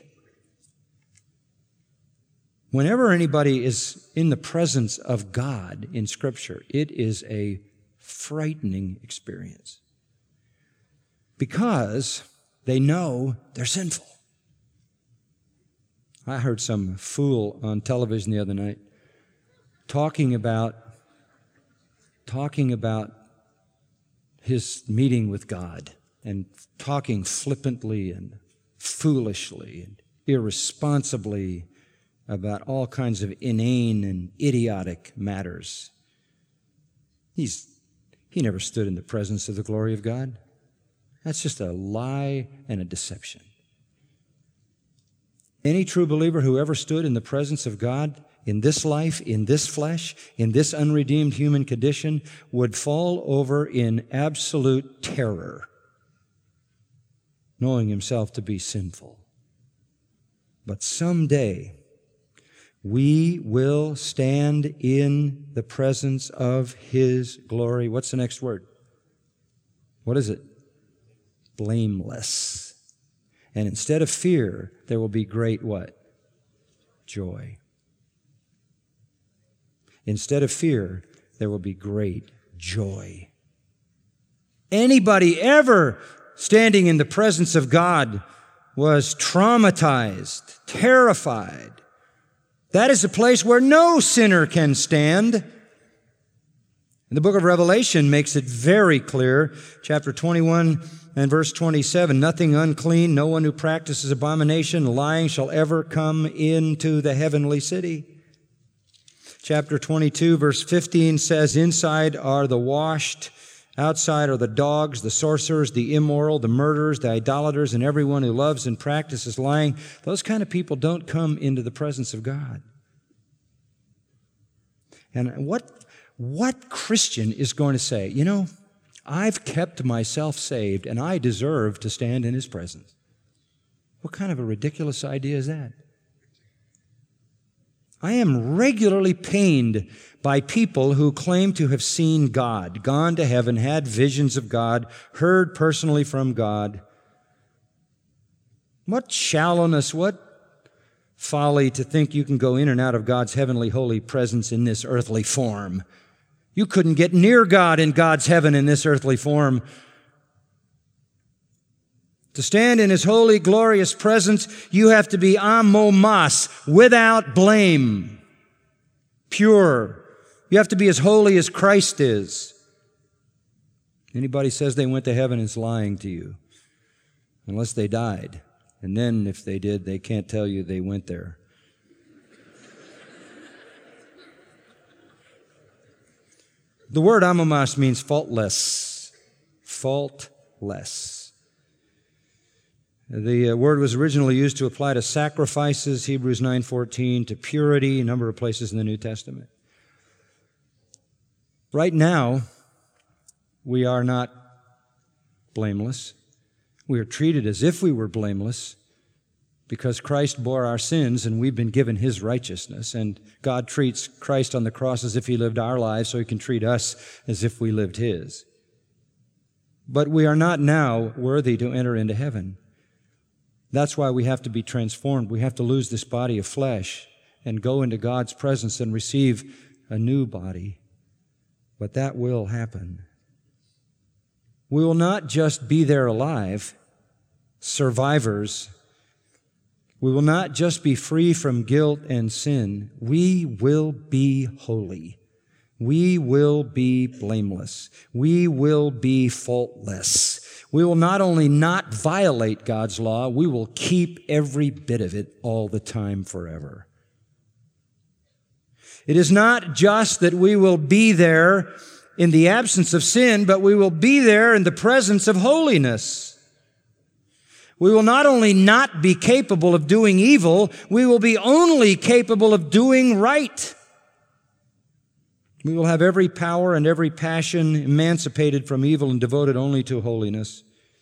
Whenever anybody is in the presence of God in Scripture, it is a frightening experience because they know they're sinful. I heard some fool on television the other night talking about talking about his meeting with God and talking flippantly and foolishly and irresponsibly about all kinds of inane and idiotic matters. He's he never stood in the presence of the glory of God. That's just a lie and a deception. Any true believer who ever stood in the presence of God in this life, in this flesh, in this unredeemed human condition, would fall over in absolute terror, knowing himself to be sinful. But someday, we will stand in the presence of His glory. What's the next word? What is it? Blameless. And instead of fear, there will be great what? Joy. Instead of fear, there will be great joy. Anybody ever standing in the presence of God was traumatized, terrified. That is a place where no sinner can stand. And the book of Revelation makes it very clear, chapter twenty-one and verse twenty-seven, nothing unclean, no one who practices abomination, lying shall ever come into the heavenly city. Chapter twenty-two, verse fifteen says, inside are the washed, outside are the dogs, the sorcerers, the immoral, the murderers, the idolaters, and everyone who loves and practices lying. Those kind of people don't come into the presence of God. And what, what Christian is going to say, you know, I've kept myself saved and I deserve to stand in His presence? What kind of a ridiculous idea is that? I am regularly pained by people who claim to have seen God, gone to heaven, had visions of God, heard personally from God. What shallowness, what folly to think you can go in and out of God's heavenly holy presence in this earthly form. You couldn't get near God in God's heaven in this earthly form. To stand in His holy, glorious presence, you have to be amomos, without blame, pure. You have to be as holy as Christ is. Anybody says they went to heaven is lying to you, unless they died. And then, if they did, they can't tell you they went there. The word amomos means faultless. Faultless. The uh, word was originally used to apply to sacrifices, Hebrews nine fourteen, to purity, a number of places in the New Testament. Right now, we are not blameless. We are treated as if we were blameless because Christ bore our sins and we've been given His righteousness. And God treats Christ on the cross as if He lived our lives so He can treat us as if we lived His. But we are not now worthy to enter into heaven. That's why we have to be transformed. We have to lose this body of flesh and go into God's presence and receive a new body. But that will happen. We will not just be there alive, survivors. We will not just be free from guilt and sin. We will be holy. We will be blameless. We will be faultless. We will not only not violate God's law, we will keep every bit of it all the time forever. It is not just that we will be there in the absence of sin, but we will be there in the presence of holiness. We will not only not be capable of doing evil, we will be only capable of doing right. We will have every power and every passion emancipated from evil and devoted only to holiness.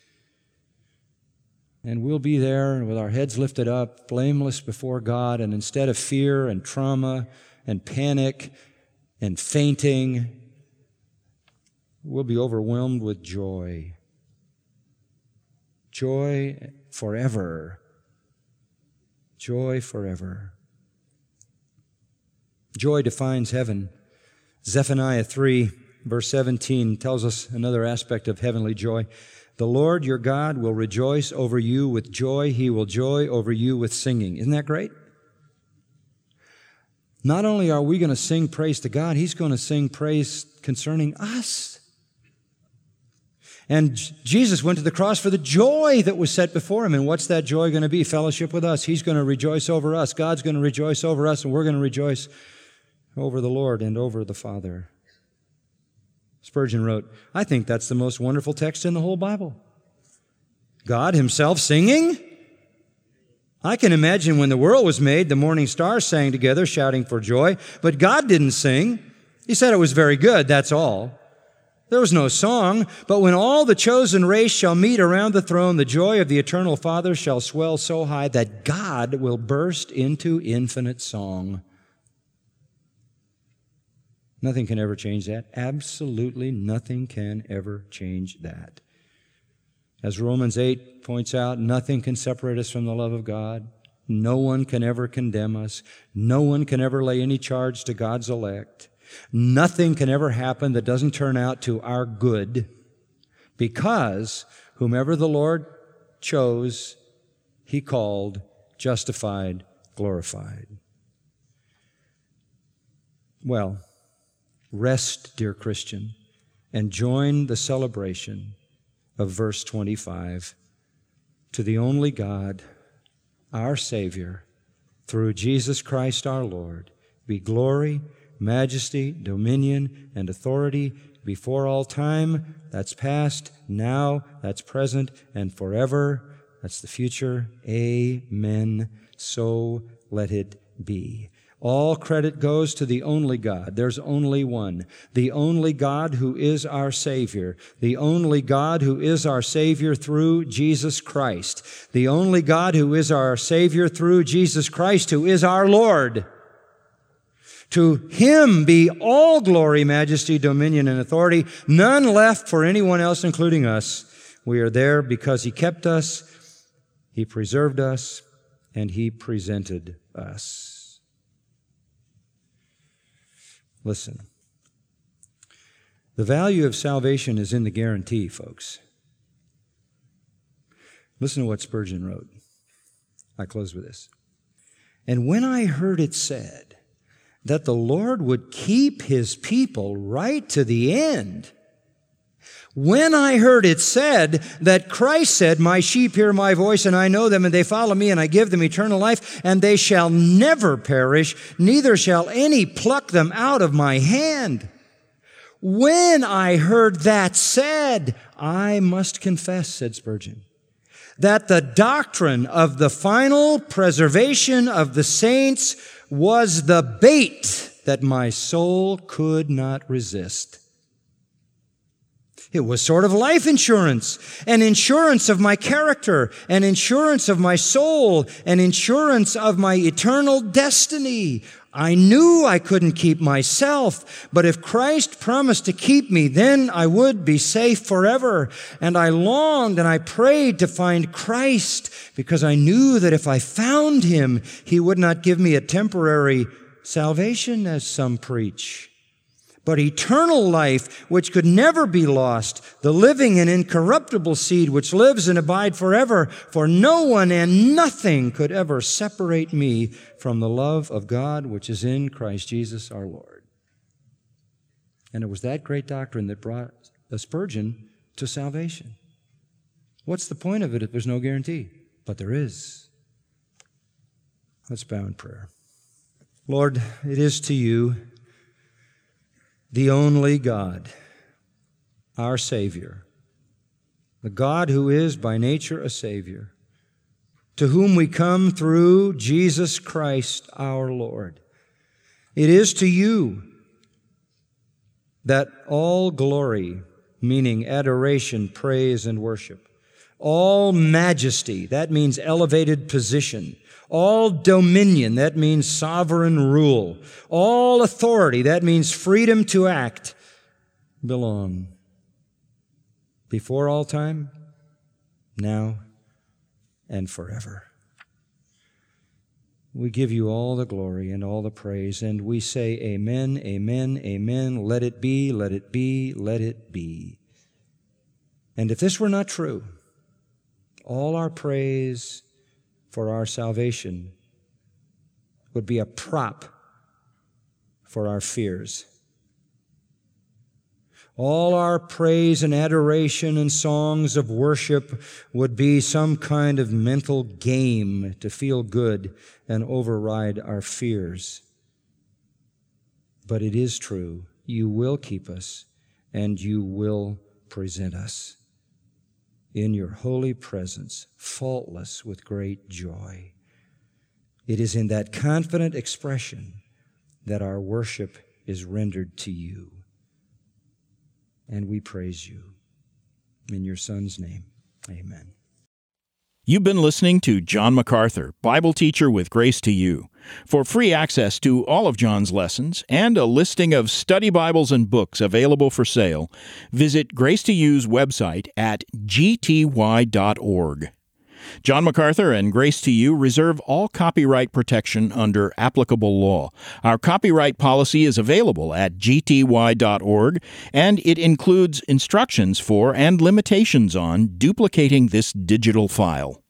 And we'll be there with our heads lifted up, blameless before God, and instead of fear and trauma and panic and fainting, we'll be overwhelmed with joy. Joy forever. Joy forever. Joy defines heaven. Zephaniah three, verse seventeen tells us another aspect of heavenly joy. The Lord your God will rejoice over you with joy. He will joy over you with singing. Isn't that great? Not only are we going to sing praise to God, He's going to sing praise concerning us. And Jesus went to the cross for the joy that was set before Him. And what's that joy going to be? Fellowship with us. He's going to rejoice over us. God's going to rejoice over us, and we're going to rejoice over the Lord and over the Father. Spurgeon wrote, I think that's the most wonderful text in the whole Bible. God Himself singing? I can imagine when the world was made, the morning stars sang together, shouting for joy, but God didn't sing. He said it was very good, that's all. There was no song, but when all the chosen race shall meet around the throne, the joy of the eternal Father shall swell so high that God will burst into infinite song. Nothing can ever change that. Absolutely nothing can ever change that. As Romans eight points out, nothing can separate us from the love of God. No one can ever condemn us. No one can ever lay any charge to God's elect. Nothing can ever happen that doesn't turn out to our good, because whomever the Lord chose, He called, justified, glorified. Well, rest, dear Christian, and join the celebration of verse twenty-five. To the only God, our Savior, through Jesus Christ our Lord, be glory, majesty, dominion, and authority before all time. That's past, now, that's present, and forever. That's the future. Amen. So let it be. All credit goes to the only God. There's only one. The only God who is our Savior. The only God who is our Savior through Jesus Christ. The only God who is our Savior through Jesus Christ, who is our Lord. To Him be all glory, majesty, dominion, and authority. None left for anyone else, including us. We are there because He kept us, He preserved us, and He presented us. Listen, the value of salvation is in the guarantee, folks. Listen to what Spurgeon wrote. I close with this. And when I heard it said that the Lord would keep His people right to the end, when I heard it said that Christ said, my sheep hear my voice, and I know them, and they follow me, and I give them eternal life, and they shall never perish, neither shall any pluck them out of my hand. When I heard that said, I must confess, said Spurgeon, that the doctrine of the final preservation of the saints was the bait that my soul could not resist. It was sort of life insurance, an insurance of my character, an insurance of my soul, an insurance of my eternal destiny. I knew I couldn't keep myself, but if Christ promised to keep me, then I would be safe forever. And I longed and I prayed to find Christ, because I knew that if I found Him, He would not give me a temporary salvation, as some preach, but eternal life, which could never be lost, the living and incorruptible seed which lives and abides forever. For no one and nothing could ever separate me from the love of God which is in Christ Jesus our Lord. And it was that great doctrine that brought Spurgeon to salvation. What's the point of it if there's no guarantee? But there is. Let's bow in prayer. Lord, it is to you, the only God, our Savior, the God who is by nature a Savior, to whom we come through Jesus Christ our Lord. It is to you that all glory, meaning adoration, praise, and worship, all majesty, that means elevated position, all dominion, that means sovereign rule, all authority, that means freedom to act, belong before all time, now, and forever. We give you all the glory and all the praise, and we say amen, amen, amen. Let it be, let it be, let it be. And if this were not true, all our praise for our salvation would be a prop for our fears. All our praise and adoration and songs of worship would be some kind of mental game to feel good and override our fears. But it is true. You will keep us and you will present us in your holy presence, faultless with great joy. It is in that confident expression that our worship is rendered to you. And we praise you. In your Son's name, amen. You've been listening to John MacArthur, Bible teacher with Grace to You. For free access to all of John's lessons and a listing of study Bibles and books available for sale, visit Grace to You's website at g t y dot org. John MacArthur and Grace to You reserve all copyright protection under applicable law. Our copyright policy is available at g t y dot org, and it includes instructions for and limitations on duplicating this digital file.